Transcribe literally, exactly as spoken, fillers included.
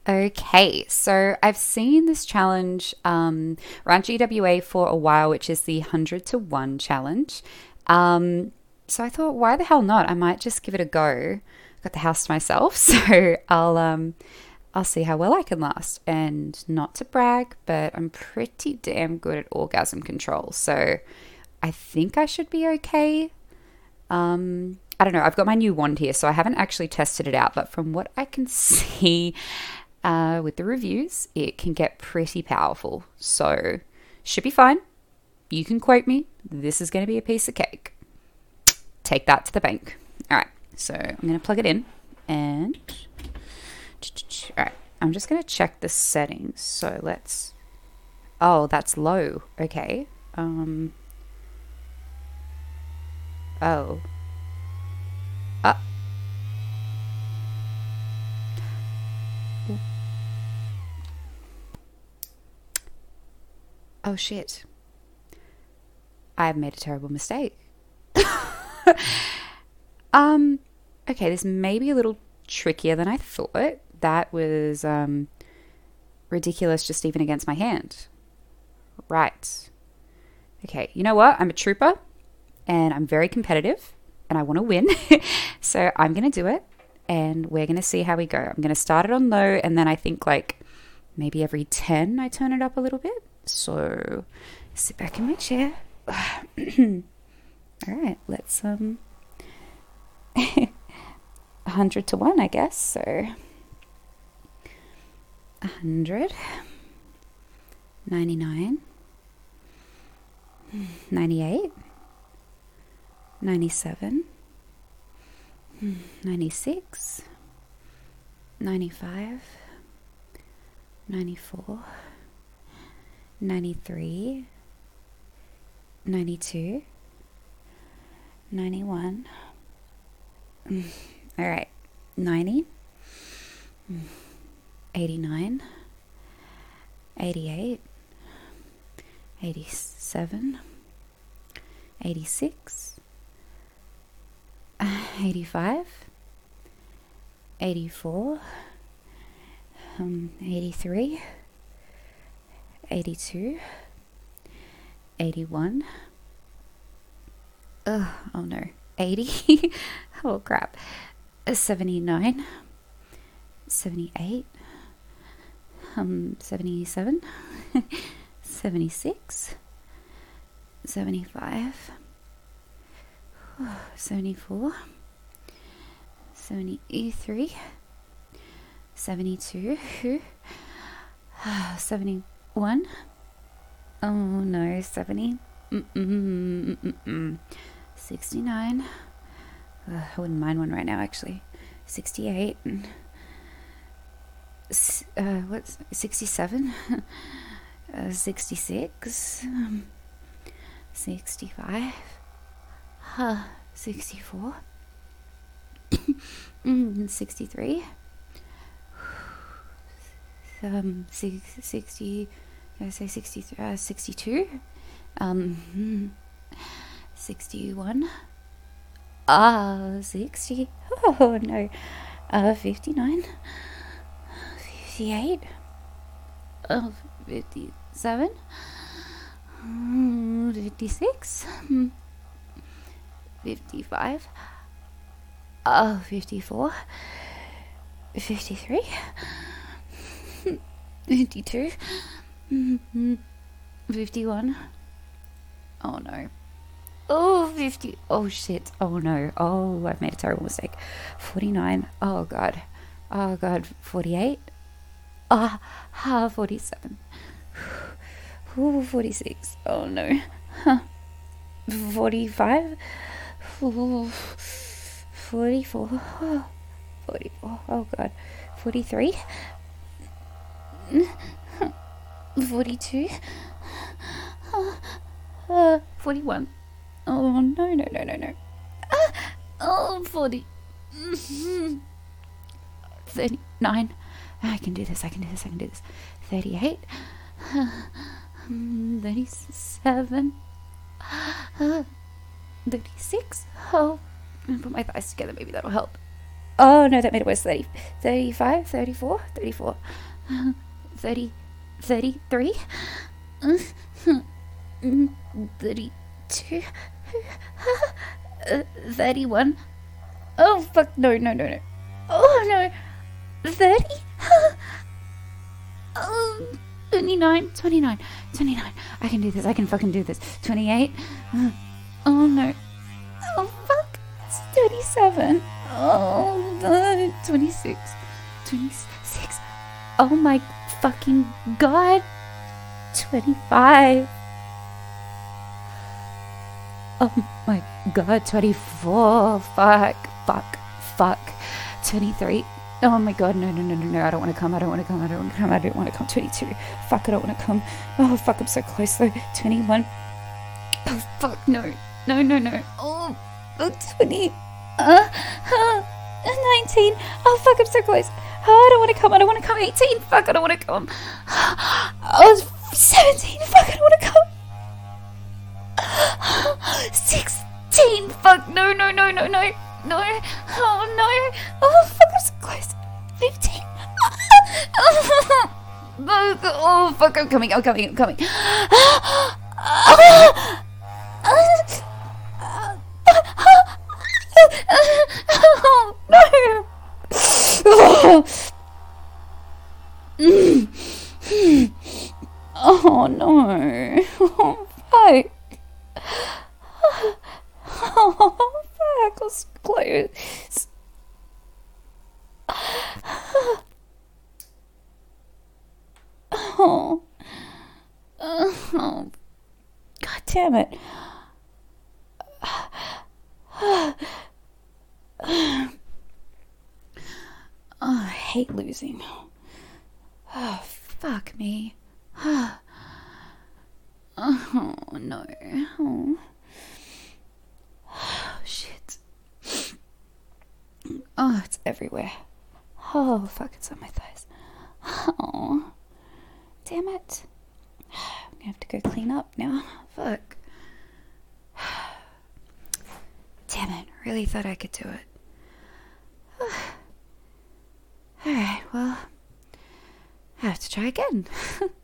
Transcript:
Okay, so I've seen this challenge um, around G W A for a while, which is the one hundred to one challenge. Um, so I thought, why the hell not? I might just give it a go. Got the house to myself, so I'll um, I'll see how well I can last. And not to brag, but I'm pretty damn good at orgasm control, so I think I should be okay. Um, I don't know. I've got my new wand here, so I haven't actually tested it out, but from what I can see uh, with the reviews, it can get pretty powerful. So, should be fine. You can quote me. This is going to be a piece of cake. Take that to the bank. All right. So, I'm going to plug it in and. All right. I'm just going to check the settings. So, let's. Oh, that's low. Okay. Um. Oh. Uh. Oh, shit. I've made a terrible mistake. um, okay, this may be a little trickier than I thought. That was um, ridiculous just even against my hand. Right. Okay, you know what? I'm a trooper and I'm very competitive and I want to win. So I'm going to do it and we're going to see how we go. I'm going to start it on low and then I think like maybe every ten I turn it up a little bit. So sit back in my chair. All right, let's um one hundred to one, I guess. So one hundred, ninety-nine, ninety-eight, ninety-seven, ninety-six, ninety-five, ninety-four, ninety-three, ninety-two, ninety-one. All right, ninety, eighty-nine, eighty-eight, eighty-seven, eighty-six, eighty-five, eighty-four, um, eighty-three, eighty-two, eighty-one. Ugh, oh no, eighty. Oh crap. seventy-nine, seventy-eight, um, seventy-seven, seventy-six, seventy-five, seventy-four, seventy-three, seventy-two, seventy-one. Oh no, seventy. Mm-mm, mm-mm. sixty-nine. Uh, I wouldn't mind one right now, actually. sixty-eight. Uh, what's sixty-seven? uh, sixty-six. Um, sixty-five. Uh, sixty-four. mm, sixty-three. Um, sixty. Did I say sixty? Uh, sixty-two. Um, sixty-one. Ah, sixty. Oh no. Uh, fifty-nine. fifty-eight. Uh, fifty-seven. fifty-six. fifty-five. Uh, fifty-four. fifty-three. fifty-two. fifty-one. Oh no. Oh, fifty. Oh shit. Oh no. Oh, I've made a terrible mistake. forty-nine. Oh god. Oh god. forty-eight. Ah, ah, forty-seven. Ooh, forty-six. Oh no. Huh. forty-five. Ooh, forty-four. Oh, forty-four. Oh god. forty-three. forty-two. Uh, uh, forty-one. Oh no no no no no. Uh, oh forty. thirty-nine. I can do this. I can do this. I can do this. thirty-eight. thirty-seven. thirty-six. Oh, I'm gonna put my thighs together. Maybe that'll help. Oh no, that made it worse. thirty, thirty-five, thirty-four, thirty-four, thirty, thirty-three, thirty-two, thirty-one. Oh fuck, no, no, no, no. Oh no, thirty? Oh, twenty-nine, twenty-nine, twenty-nine. I can do this, I can fucking do this. twenty-eight. Oh no. Oh fuck, it's thirty-seven. Oh, uh, twenty-six, twenty-six. Oh my fucking god. twenty-five. Oh my god, twenty-four. Fuck, fuck, fuck. twenty-three. Oh my god, no, no, no, no, no. I don't want to come, I don't want to come, I don't want to come, I don't want to come. twenty-two. Fuck, I don't want to come. Oh fuck, I'm so close though. twenty-one. Oh fuck, no. No, no, no. Oh, oh twenty. Uh, uh, nineteen. Oh fuck, I'm so close. Oh, I don't want to come, I don't want to come. eighteen. Fuck, I don't want to come. Oh, seventeen. Fuck, I don't want to come. sixteen. Fuck, no, no, no, no, no. No. Oh no. Oh fuck, I'm so close. fifteen. Oh, oh fuck, I'm coming, I'm coming, I'm coming. Oh no. Oh no. Oh fuck. Oh fuck, I was close. Oh. Oh. God damn it. Oh, I hate losing. Oh, fuck me. Oh, no. Oh. Oh, shit. Oh, it's everywhere. Oh, fuck, it's on my thighs. Oh. Damn it. I'm gonna have to go clean up now. Fuck. Damn it. Really thought I could do it. Alright, well, I have to try again.